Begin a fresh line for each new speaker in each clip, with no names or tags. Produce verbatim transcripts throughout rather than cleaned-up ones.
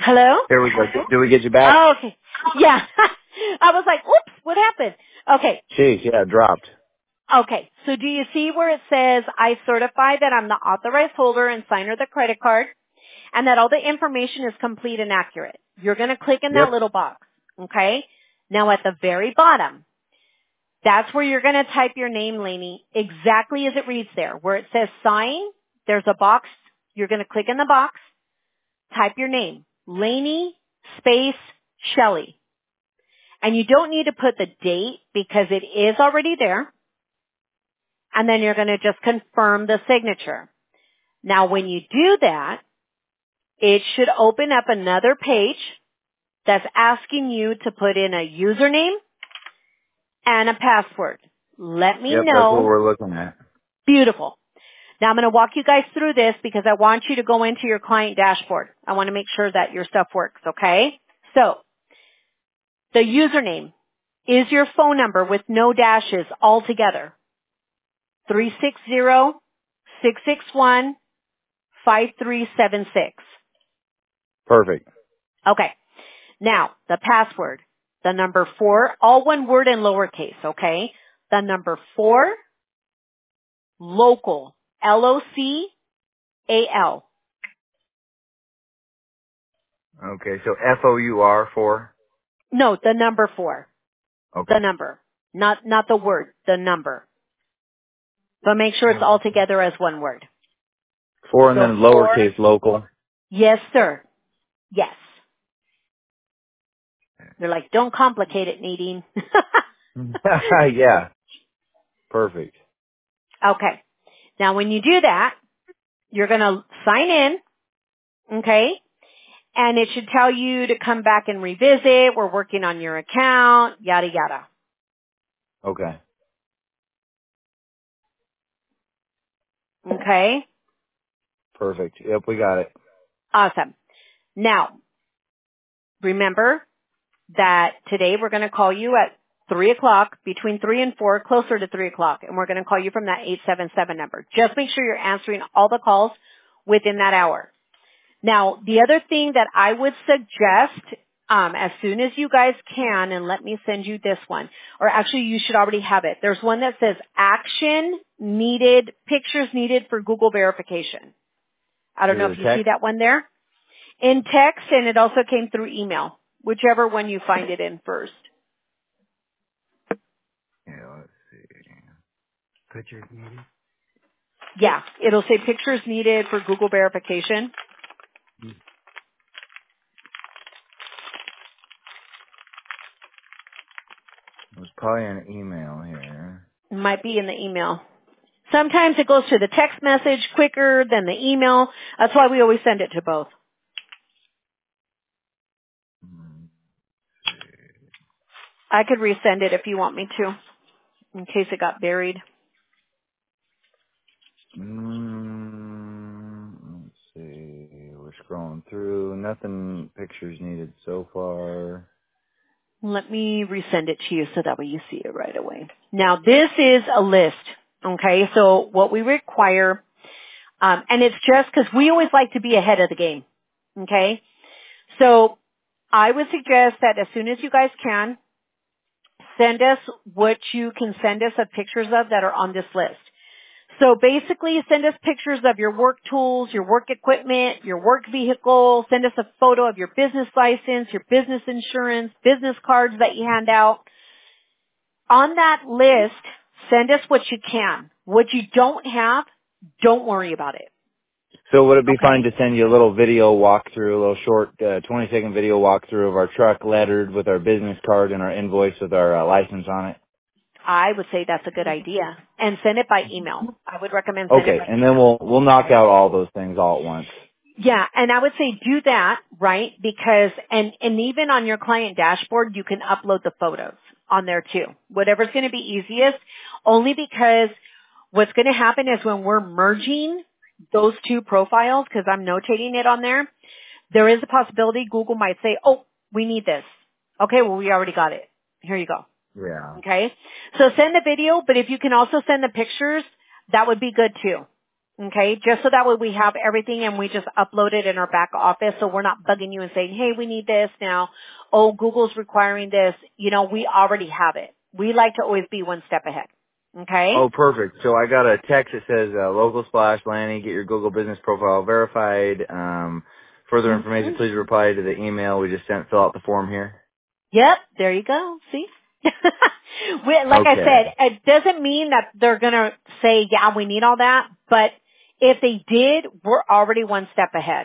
Hello?
Here we go. Do we get you back?
Oh, okay. Yeah. I was like, oops, what happened? Okay.
Jeez, yeah, it dropped.
Okay. So do you see where it says, I certify that I'm the authorized holder and signer of the credit card and that all the information is complete and accurate? You're going to click in that
Yep.
little box. Okay. Now at the very bottom, that's where you're going to type your name, Lainey, exactly as it reads there. Where it says sign, there's a box. You're going to click in the box, type your name, Lainey space Shelley. And you don't need to put the date because it is already there. And then you're going to just confirm the signature. Now when you do that, it should open up another page that's asking you to put in a username and a password. Let me
Yep, that's what
know.
we're looking at.
Beautiful. Now I'm going to walk you guys through this because I want you to go into your client dashboard. I want to make sure that your stuff works, okay? So, the username is your phone number with no dashes all together. three six zero, six six one, five three seven six.
Perfect.
Okay. Now, the password. The number four, all one word in lowercase, okay? The number four, local, L O C A L.
Okay, so F O U R for?
No, the number four.
Okay.
The number. Not, not the word, the number. But make sure it's all together as one word.
Four and
So
then
four.
lowercase local.
Yes, sir. Yes. They're like, don't complicate it, Nadine.
Yeah, perfect.
Okay. Now when you do that, you're going to sign in, okay? And it should tell you to come back and revisit. We're working on your account, yada, yada.
Okay.
Okay?
Perfect. Yep, we got it.
Awesome. Now, remember that today we're going to call you at three o'clock, between three and four, closer to three o'clock, and we're going to call you from that eight seven seven number. Just make sure you're answering all the calls within that hour. Now, the other thing that I would suggest, um, as soon as you guys can, and let me send you this one, or actually you should already have it. There's one that says action needed, pictures needed for Google verification. I don't
Is
know
it
if
a
you see
text?
that one there. In text, and it also came through email, whichever one you find it in first.
Yeah, let's see. Pictures needed?
Yeah, it'll say pictures needed for Google verification.
It was probably an email here.
It might be in the email. Sometimes it goes to the text message quicker than the email. That's why we always send it to both.
Hmm.
I could resend it if you want me to, in case it got buried.
Mm, let's see. We're scrolling through. Nothing pictures needed so far.
Let me resend it to you so that way you see it right away. Now this is a list, okay? So what we require, um, and it's just because we always like to be ahead of the game, okay? So I would suggest that as soon as you guys can, send us what you can send us of pictures of that are on this list. So basically send us pictures of your work tools, your work equipment, your work vehicle, send us a photo of your business license, your business insurance, business cards that you hand out. On that list, send us what you can. What you don't have, don't worry about it.
So would it be fine
Okay?
to send you a little video walkthrough, a little short uh, twenty second video walkthrough of our truck lettered with our business card and our invoice with our uh, license on it?
I would say that's a good idea. And send it by email. I would recommend send it
Okay,
by
and then
email.
we'll we'll knock out all those things all at once.
Yeah, and I would say do that, right? Because, and, and even on your client dashboard, you can upload the photos on there too. Whatever's going to be easiest, only because what's going to happen is when we're merging those two profiles, because I'm notating it on there, there is a possibility Google might say, oh, we need this. Okay, well, we already got it. Here you go.
Yeah.
Okay? So send the video, but if you can also send the pictures, that would be good too. Okay, just so that way we have everything and we just upload it in our back office so we're not bugging you and saying, hey, we need this now. Oh, Google's requiring this. You know, we already have it. We like to always be one step ahead. Okay?
Oh, perfect. So I got a text that says, uh, Local Splash, Lanny, get your Google business profile verified. Um, further information,
Mm-hmm.
please reply to the email we just sent. Fill out the form here.
Yep, there you go. See? we, like I
Okay.
said, it doesn't mean that they're going to say, yeah, we need all that, but if they did, we're already one step ahead.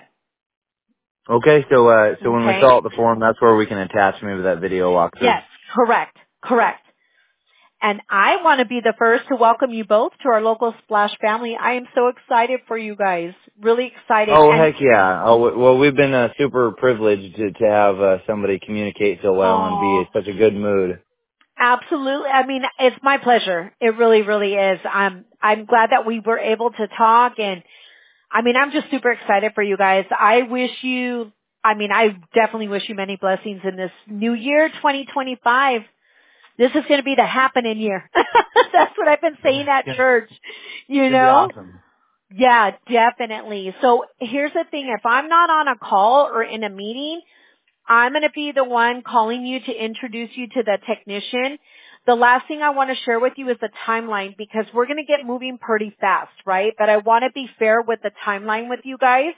Okay, so, uh, so when we
Okay?
fill out the form, that's where we can attach maybe that video walkthrough.
Yes, correct, correct. And I want to be the first to welcome you both to our local Splash family. I am so excited for you guys. Really excited.
Oh,
And,
heck yeah. Oh, w- well, we've been uh, super privileged to, to have uh, somebody communicate so well and be
oh,
in such a good mood.
absolutely. I mean, it's my pleasure. It really, really is. I'm, I'm glad that we were able to talk, and I mean, I'm just super excited for you guys. I wish you, I mean, I definitely wish you many blessings in this new year, twenty twenty-five. This is going to be the happening year. That's what I've been saying at
Yeah.
church, you
It'd be
know?
awesome.
Yeah, definitely. So here's the thing. If I'm not on a call or in a meeting, I'm going to be the one calling you to introduce you to the technician. The last thing I want to share with you is the timeline because we're going to get moving pretty fast, right? But I want to be fair with the timeline with you guys.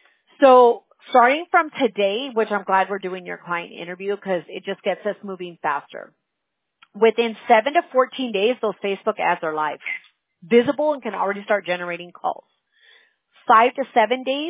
So starting from today, which I'm glad we're doing your client interview because it just gets us moving faster. Within seven to fourteen days, those Facebook ads are live, visible, and can already start generating calls. Five to seven days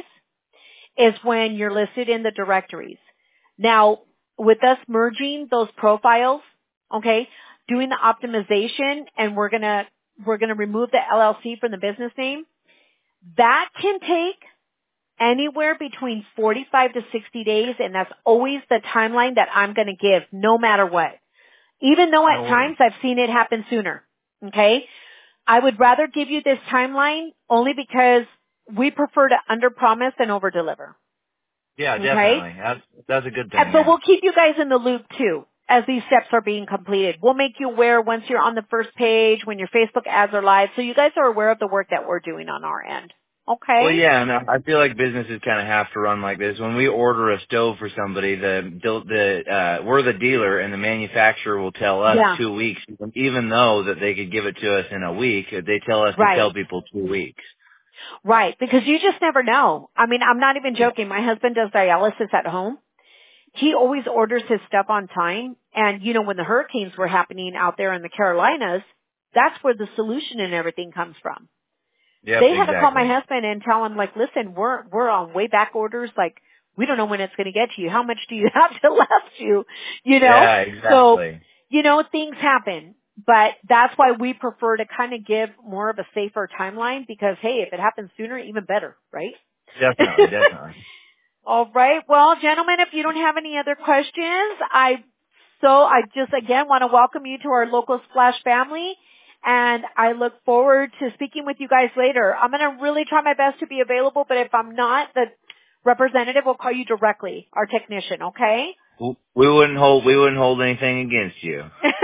is when you're listed in the directories. Now, with us merging those profiles, okay, doing the optimization, and we're gonna we're gonna remove the L L C from the business name, that can take anywhere between forty-five to sixty days, and that's always the timeline that I'm gonna give, no matter what. Even though at
No worries.
times I've seen it happen sooner, okay? I would rather give you this timeline only because we prefer to underpromise and overdeliver,
Yeah,
okay?
definitely. That's, that's a good
Uh,
thing,
But
yeah.
we'll keep you guys in the loop too as these steps are being completed. We'll make you aware once you're on the first page, when your Facebook ads are live, so you guys are aware of the work that we're doing on our end,
Well,
okay?
yeah, and I I feel like businesses kind of have to run like this. When we order a stove for somebody, the the uh, we're the dealer, and the manufacturer will tell us
Yeah,
two weeks, even though that they could give it to us in a week. They tell us to
right.
tell people two weeks.
Right, because you just never know. I mean, I'm not even
Yeah.
joking. My husband does dialysis at home. He always orders his stuff on time. And, you know, when the hurricanes were happening out there in the Carolinas, that's where the solution and everything comes from.
Yep,
They had to call my
exactly.
husband and tell him, like, listen, we're, we're on way back orders. Like, we don't know when it's going to get to you. How much do you have to last you? You know?
Yeah,
So,
exactly.
you know, things happen. But that's why we prefer to kind of give more of a safer timeline because, hey, if it happens sooner, even better, right?
Definitely, definitely.
All right. Well, gentlemen, if you don't have any other questions, I so I just again want to welcome you to our local Splash family, and I look forward to speaking with you guys later. I'm going to really try my best to be available, but if I'm not, the representative will call you directly, our technician. Okay?
W- We wouldn't hold we wouldn't hold anything against you.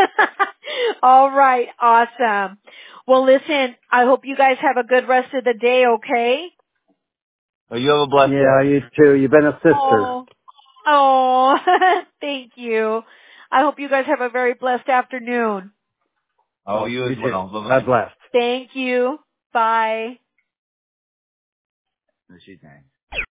All right. Awesome. Well, listen. I hope you guys have a good rest of the day. Okay?
Well, you have a blessed
Yeah,
day.
you too. You've been a sister.
Oh. Oh, thank you. I hope you guys have a very blessed afternoon.
Oh, you
You
as
too.
well. Bye
God
bye.
bless.
Thank you. Bye.
She's nice.